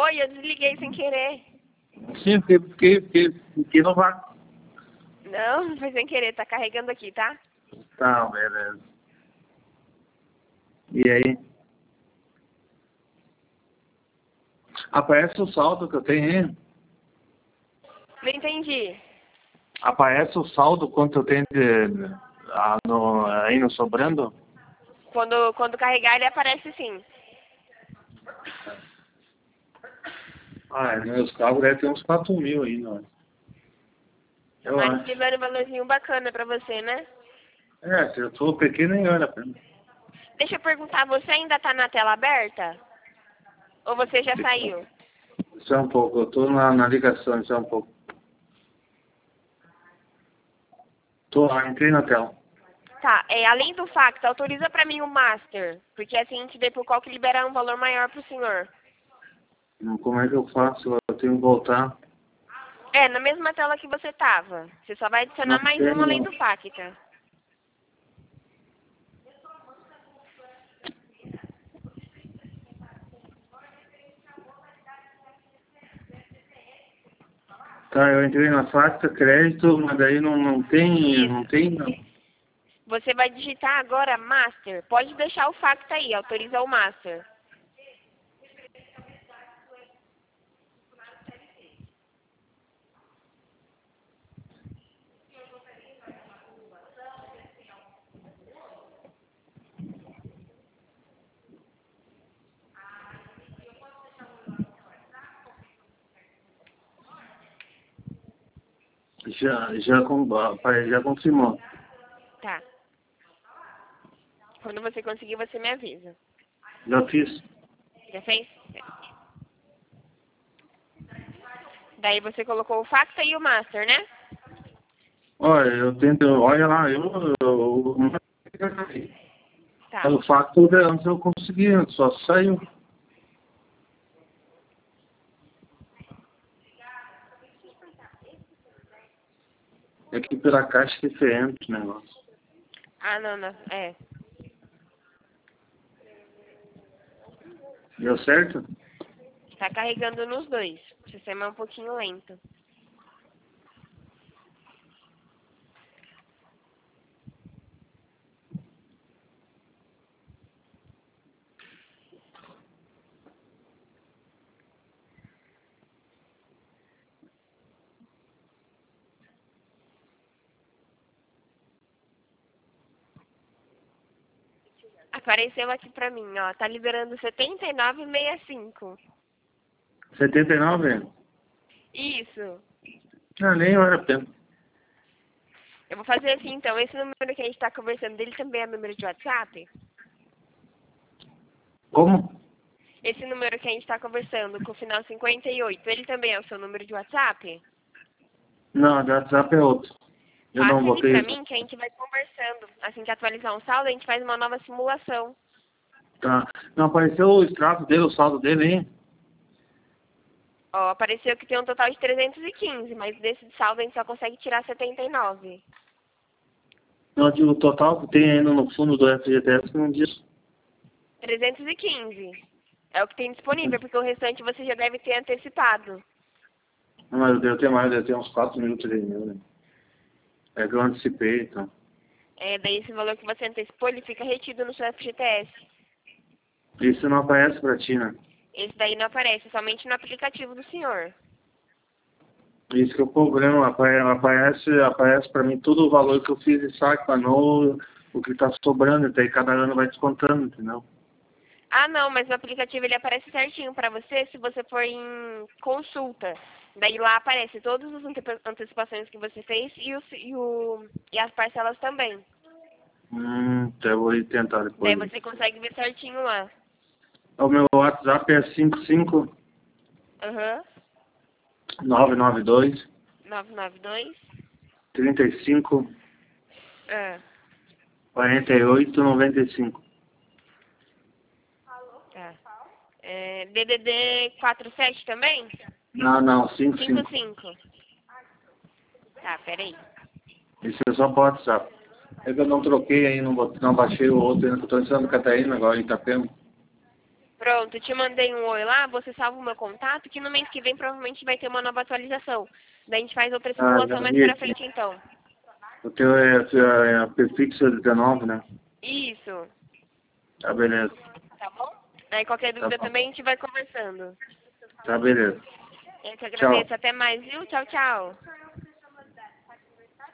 foi, eu desliguei sem querer. Sim, fiquei no vácuo. Não, foi sem querer, tá carregando aqui, tá? Tá, beleza. E aí? Aparece o saldo que eu tenho aí? Não entendi. Aparece o saldo quanto eu tenho aí no sobrando? Quando carregar, ele aparece sim. Meus carros devem ter uns 4.000 aí, não. Eu Mas acho. libera um valorzinho bacana pra você, né? Se eu tô pequeno, nem olha pra mim. Deixa eu perguntar, você ainda tá na tela aberta? Ou você já saiu? Só um pouco, eu tô na ligação, só um pouco. Tô lá, entrei na tela. Tá, além do fax, autoriza pra mim o master. Porque assim a gente vê por qual que liberar um valor maior pro senhor. Como é que eu faço? Eu tenho que voltar. Na mesma tela que você tava. Você só vai Não adicionar mais uma além tenho. do facta. Tá, eu entrei na facta, crédito, mas daí não tem, não Isso. tem, não. Você vai digitar agora master. Pode deixar o facta aí, autoriza o master. Já confirmou. Tá. Quando você conseguir, você me avisa. Já fiz. Já fez? Daí você colocou o facta e o master, né? Olha, olha lá, Tá. o facto antes eu consegui, só saiu. É que pela caixa é diferente o negócio. Ah, não. Deu certo? Tá carregando nos dois. O sistema é um pouquinho lento. Apareceu aqui pra mim, ó. Tá liberando 79,65. 79? Isso. Nem vale a pena. Eu vou fazer assim, então. Esse número que a gente tá conversando dele também é número de WhatsApp? Como? Esse número que a gente tá conversando, com o final 58, ele também é o seu número de WhatsApp? Não, o WhatsApp é outro. Eu não Passe ele botei pra isso. mim que a gente vai conversando. Assim que atualizar um saldo, a gente faz uma nova simulação. Tá. Não apareceu o extrato dele, o saldo dele, hein? Ó, apareceu que tem um total de 315, mas desse saldo a gente só consegue tirar 79. Não, eu digo o total que tem ainda no fundo do FGTS que não diz. 315. É o que tem disponível, porque o restante você já deve ter antecipado. Não, mas eu devo ter mais, eu devo ter uns 4.000, 3.000, né? É que eu antecipei, então. Daí esse valor que você antecipou, ele fica retido no seu FGTS. Isso não aparece pra ti, né? Esse daí não aparece, somente no aplicativo do senhor. Isso que é o problema, aparece pra mim todo o valor que eu fiz de saque, mas não o que tá sobrando, então aí cada ano vai descontando, entendeu? Ah, não, mas no aplicativo ele aparece certinho pra você se você for em consulta. Daí lá aparece todas as antecipações que você fez e as parcelas também. Então eu vou ir tentar Daí depois. você consegue ver certinho lá. O meu WhatsApp é 55 Aham. 992 992. 35 Ah, 48 95. tá. DDD 47 também? Não, 55. 55. Tá, peraí. Isso é só pro WhatsApp. É que eu não troquei aí, não baixei o outro ainda, que eu tô em Santa Catarina agora, em Itapema. Pronto, te mandei um oi lá, você salva o meu contato, que no mês que vem provavelmente vai ter uma nova atualização. Daí a gente faz outra Ah, já simulação mais vi pra aqui. frente então. O teu é prefixo 19, né? Isso, Tá, beleza. tá bom? Aí qualquer Tá dúvida bom. também a gente vai conversando. Tá, beleza. Eu te Tchau. agradeço, até mais, viu? Tchau, tchau.